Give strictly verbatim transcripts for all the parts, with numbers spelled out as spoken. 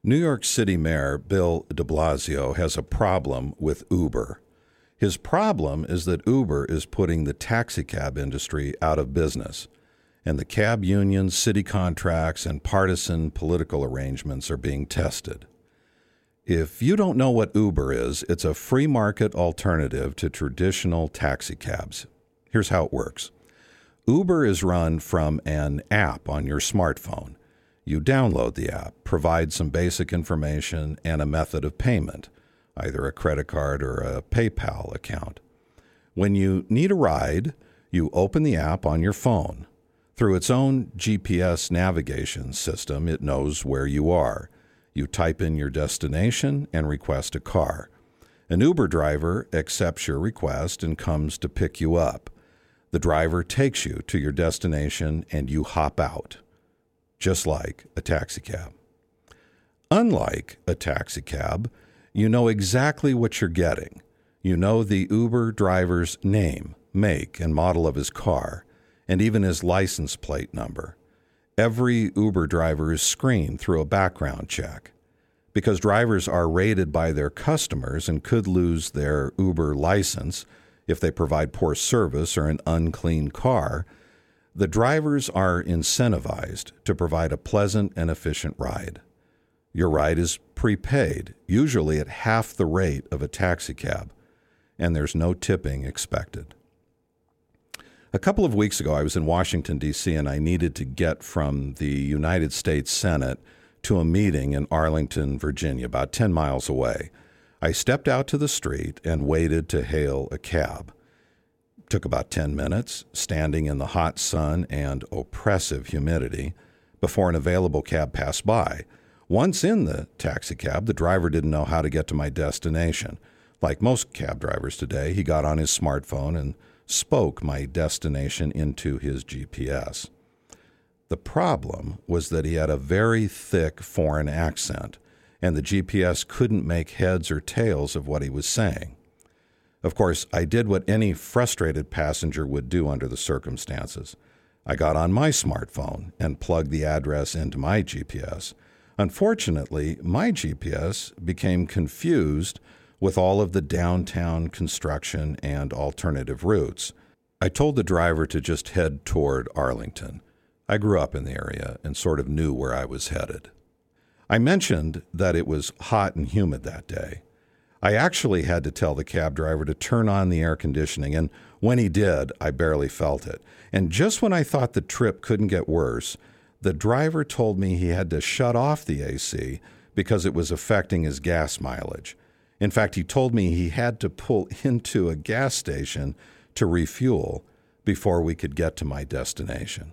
New York City Mayor Bill de Blasio has a problem with Uber. His problem is that Uber is putting the taxicab industry out of business, and the cab unions, city contracts, and partisan political arrangements are being tested. If you don't know what Uber is, it's a free market alternative to traditional taxicabs. Here's how it works. Uber is run from an app on your smartphone. You download the app, provide some basic information, and a method of payment, either a credit card or a PayPal account. When you need a ride, you open the app on your phone. Through its own G P S navigation system, it knows where you are. You type in your destination and request a car. An Uber driver accepts your request and comes to pick you up. The driver takes you to your destination and you hop out, just like a taxicab. Unlike a taxicab, you know exactly what you're getting. You know the Uber driver's name, make, and model of his car, and even his license plate number. Every Uber driver is screened through a background check. Because drivers are rated by their customers and could lose their Uber license if they provide poor service or an unclean car, the drivers are incentivized to provide a pleasant and efficient ride. Your ride is prepaid, usually at half the rate of a taxicab, and there's no tipping expected. A couple of weeks ago, I was in Washington, D C, and I needed to get from the United States Senate to a meeting in Arlington, Virginia, about ten miles away. I stepped out to the street and waited to hail a cab. It took about ten minutes, standing in the hot sun and oppressive humidity, before an available cab passed by. Once in the taxicab, the driver didn't know how to get to my destination. Like most cab drivers today, he got on his smartphone and spoke my destination into his G P S. The problem was that he had a very thick foreign accent, and the G P S couldn't make heads or tails of what he was saying. Of course, I did what any frustrated passenger would do under the circumstances. I got on my smartphone and plugged the address into my G P S. Unfortunately, my G P S became confused with all of the downtown construction and alternative routes. I told the driver to just head toward Arlington. I grew up in the area and sort of knew where I was headed. I mentioned that it was hot and humid that day. I actually had to tell the cab driver to turn on the air conditioning, and when he did, I barely felt it. And just when I thought the trip couldn't get worse, the driver told me he had to shut off the A C because it was affecting his gas mileage. In fact, he told me he had to pull into a gas station to refuel before we could get to my destination.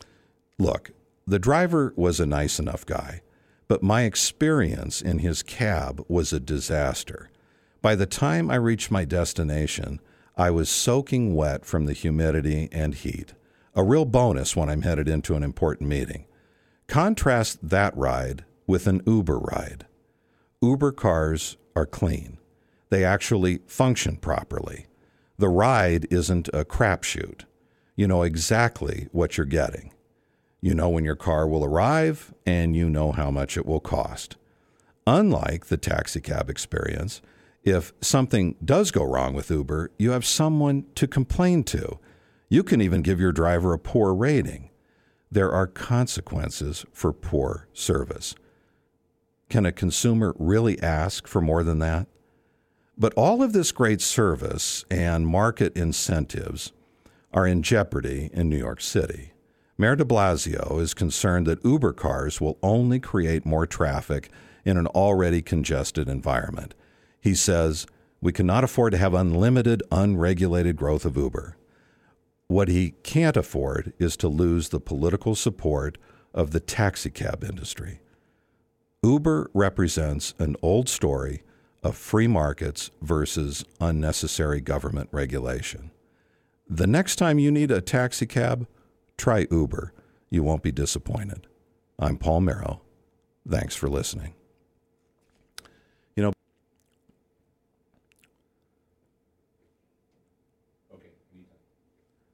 Look, the driver was a nice enough guy, but my experience in his cab was a disaster. By the time I reached my destination, I was soaking wet from the humidity and heat, a real bonus when I'm headed into an important meeting. Contrast that ride with an Uber ride. Uber cars are clean. They actually function properly. The ride isn't a crapshoot. You know exactly what you're getting. You know when your car will arrive, and you know how much it will cost. Unlike the taxicab experience, if something does go wrong with Uber, you have someone to complain to. You can even give your driver a poor rating. There are consequences for poor service. Can a consumer really ask for more than that? But all of this great service and market incentives are in jeopardy in New York City. Mayor de Blasio is concerned that Uber cars will only create more traffic in an already congested environment. He says, we cannot afford to have unlimited, unregulated growth of Uber. What he can't afford is to lose the political support of the taxicab industry. Uber represents an old story of free markets versus unnecessary government regulation. The next time you need a taxicab, try Uber. You won't be disappointed. I'm Paul Merrow. Thanks for listening.